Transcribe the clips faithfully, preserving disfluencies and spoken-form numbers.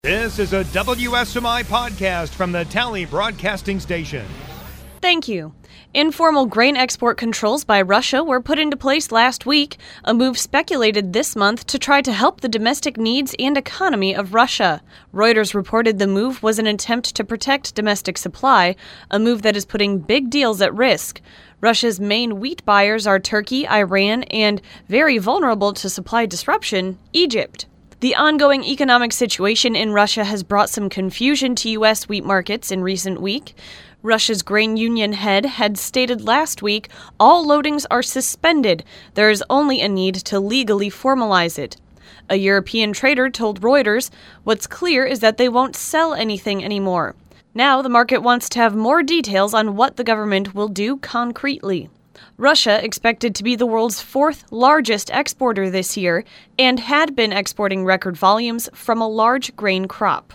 This is a W S M I podcast from the Tally Broadcasting Station. Thank you. Informal grain export controls by Russia were put into place last week, a move speculated this month to try to help the domestic needs and economy of Russia. Reuters reported the move was an attempt to protect domestic supply, a move that is putting big deals at risk. Russia's main wheat buyers are Turkey, Iran, and, very vulnerable to supply disruption, Egypt. The ongoing economic situation in Russia has brought some confusion to U S wheat markets in recent week. Russia's grain union head had stated last week all loadings are suspended. There is only a need to legally formalize it. A European trader told Reuters, "What's clear is that they won't sell anything anymore." Now the market wants to have more details on what the government will do concretely. Russia expected to be the world's fourth largest exporter this year and had been exporting record volumes from a large grain crop.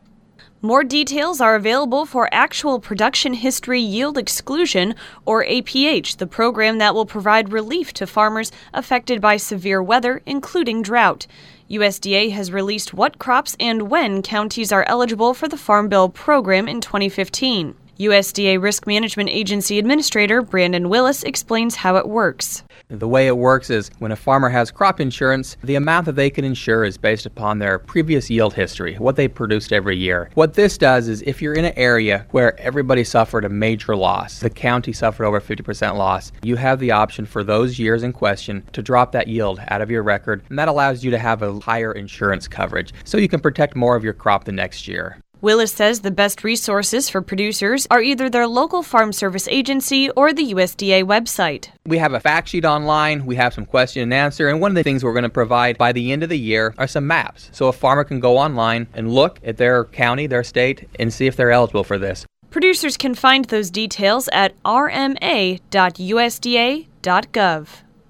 More details are available for Actual Production History Yield Exclusion, or A P H, the program that will provide relief to farmers affected by severe weather, including drought. U S D A has released what crops and when counties are eligible for the Farm Bill program in twenty fifteen. U S D A Risk Management Agency Administrator Brandon Willis explains how it works. The way it works is when a farmer has crop insurance, the amount that they can insure is based upon their previous yield history, what they produced every year. What this does is if you're in an area where everybody suffered a major loss, the county suffered over fifty percent loss, you have the option for those years in question to drop that yield out of your record, and that allows you to have a higher insurance coverage so you can protect more of your crop the next year. Willis says the best resources for producers are either their local farm service agency or the U S D A website. We have a fact sheet online, we have some question and answer, and one of the things we're going to provide by the end of the year are some maps. So a farmer can go online and look at their county, their state, and see if they're eligible for this. Producers can find those details at r m a dot u s d a dot gov.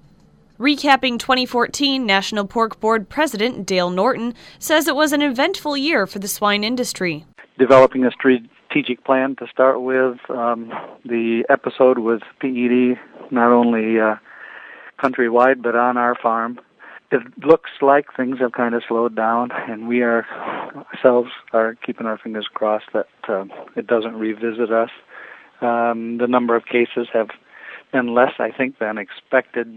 Recapping twenty fourteen, National Pork Board President Dale Norton says it was an eventful year for the swine industry. Developing a strategic plan to start with, um, the episode with P E D, not only uh, countrywide but on our farm. It looks like things have kind of slowed down, and we are ourselves are keeping our fingers crossed that uh, it doesn't revisit us. Um, the number of cases have been less, I think, than expected.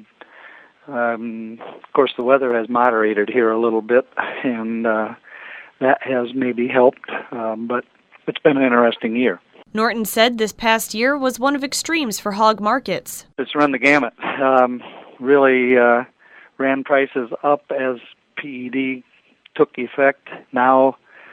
Um, of course, the weather has moderated here a little bit, and uh, that has maybe helped, um, but it's been an interesting year. Norton said this past year was one of extremes for hog markets. It's run the gamut. Um, really uh, ran prices up as P E D took effect. Now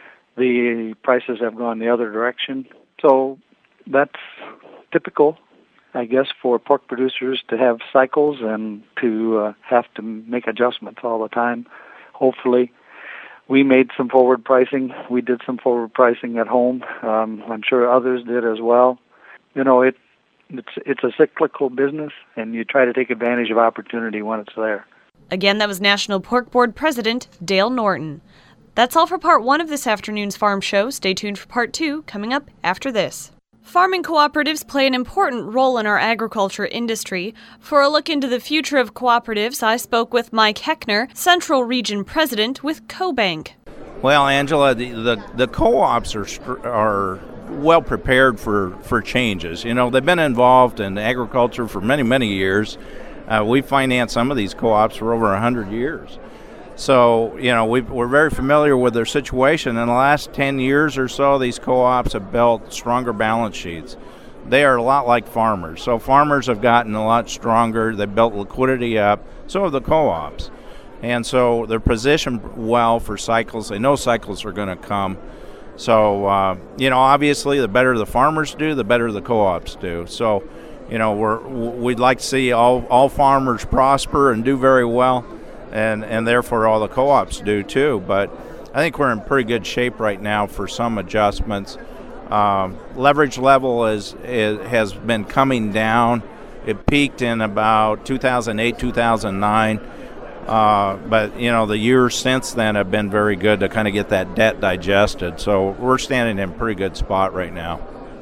the prices have gone the other direction. So that's typical, I guess, for pork producers to have cycles and to uh, have to make adjustments all the time. Hopefully, we made some forward pricing. We did some forward pricing at home. Um, I'm sure others did as well. You know, it it's it's a cyclical business, and you try to take advantage of opportunity when it's there. Again, that was National Pork Board President Dale Norton. That's all for part one of this afternoon's Farm Show. Stay tuned for part two, coming up after this. Farming cooperatives play an important role in our agriculture industry. For a look into the future of cooperatives, I spoke with Mike Heckner, Central Region President with CoBank. Well, Angela, the, the, the co-ops are are well prepared for, for changes. You know, they've been involved in agriculture for many, many years. Uh, we financed some of these co-ops for over one hundred years. So, you know, we've, we're very familiar with their situation. In the last ten years or so, these co-ops have built stronger balance sheets. They are a lot like farmers. So farmers have gotten a lot stronger. They've built liquidity up. So have the co-ops. And so they're positioned well for cycles. They know cycles are going to come. So, uh, you know, obviously the better the farmers do, the better the co-ops do. So, you know, we're, we'd like to see all, all farmers prosper and do very well. And, and therefore all the co-ops do too. But I think we're in pretty good shape right now for some adjustments. Um, leverage level is, is has been coming down. It peaked in about two thousand eight, two thousand nine. Uh, but, you know, the years since then have been very good to kind of get that debt digested. So we're standing in a pretty good spot right now.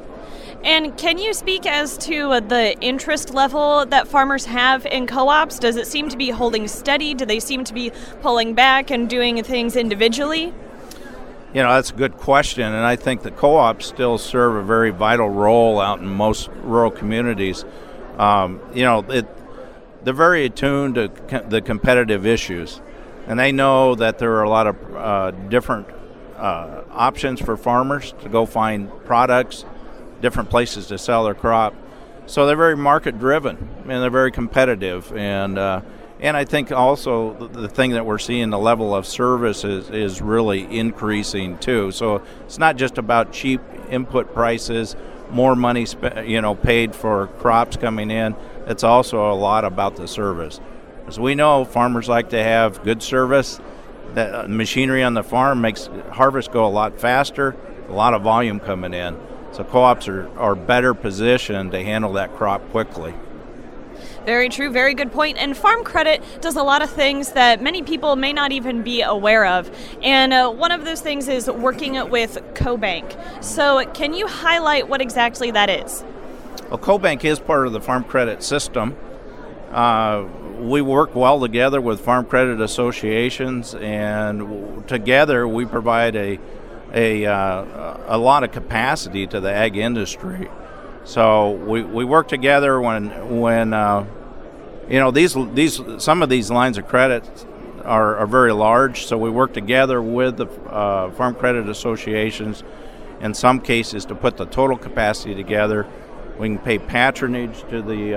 And can you speak as to the interest level that farmers have in co-ops? Does it seem to be holding steady? Do they seem to be pulling back and doing things individually? You know, that's a good question, and I think the co-ops still serve a very vital role out in most rural communities. Um, you know, it, they're very attuned to co- the competitive issues, and they know that there are a lot of uh, different uh, options for farmers to go find products, different places to sell their crop. So they're very market-driven, and they're very competitive, and uh, And I think also the thing that we're seeing, the level of service is, is really increasing too. So it's not just about cheap input prices, more money sp- you know, paid for crops coming in. It's also a lot about the service. As we know, farmers like to have good service. The machinery on the farm makes harvest go a lot faster, a lot of volume coming in. So co-ops are, are better positioned to handle that crop quickly. Very true, very good point. And Farm Credit does a lot of things that many people may not even be aware of. And uh, one of those things is working with CoBank. So can you highlight what exactly that is? Well, CoBank is part of the Farm Credit system. Uh, we work well together with farm credit associations, and w- together we provide a a, uh, a lot of capacity to the ag industry. So we, we work together when when uh, you know these these some of these lines of credit are, are very large. So we work together with the uh, farm credit associations in some cases to put the total capacity together. We can pay patronage to the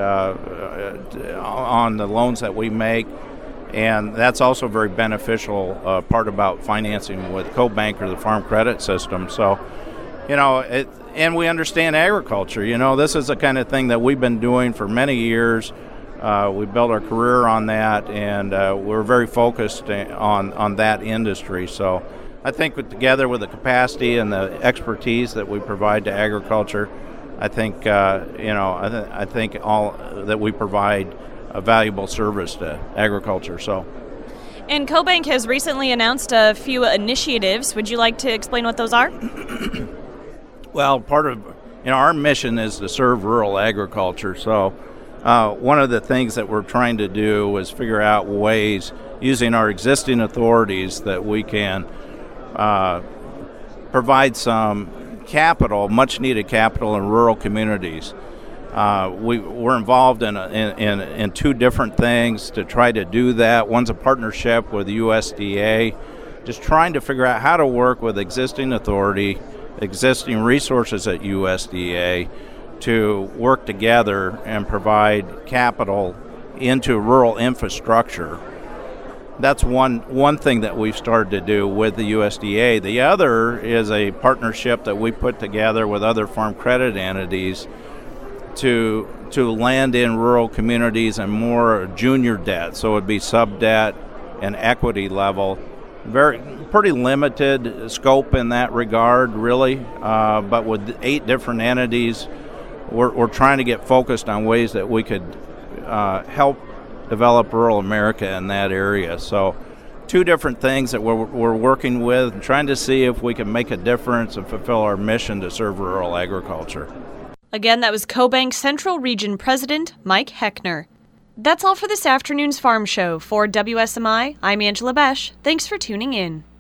uh, on the loans that we make, and that's also a very beneficial uh, part about financing with CoBank or the farm credit system. So, you know, it, and we understand agriculture. You know, this is the kind of thing that we've been doing for many years. Uh, we built our career on that, and uh, we're very focused on, on that industry. So I think with, together with the capacity and the expertise that we provide to agriculture, I think, uh, you know, I, th- I think all that we provide a valuable service to agriculture. So. And CoBank has recently announced a few initiatives. Would you like to explain what those are? Well, part of, you know, our mission is to serve rural agriculture. So uh, one of the things that we're trying to do is figure out ways, using our existing authorities, that we can uh, provide some capital, much needed capital in rural communities. Uh, we, we're involved in, a, in, in in two different things to try to do that. One's a partnership with U S D A, just trying to figure out how to work with existing authority, existing resources at U S D A to work together and provide capital into rural infrastructure. That's one one thing that we've started to do with the U S D A. The other is a partnership that we put together with other farm credit entities to to land in rural communities and more junior debt. So it would be sub-debt and equity level. Very pretty limited scope in that regard, really. Uh, but with eight different entities, we're, we're trying to get focused on ways that we could uh, help develop rural America in that area. So two different things that we're, we're working with and trying to see if we can make a difference and fulfill our mission to serve rural agriculture. Again, that was CoBank Central Region President Mike Heckner. That's all for this afternoon's Farm Show. For W S M I, I'm Angela Besh. Thanks for tuning in.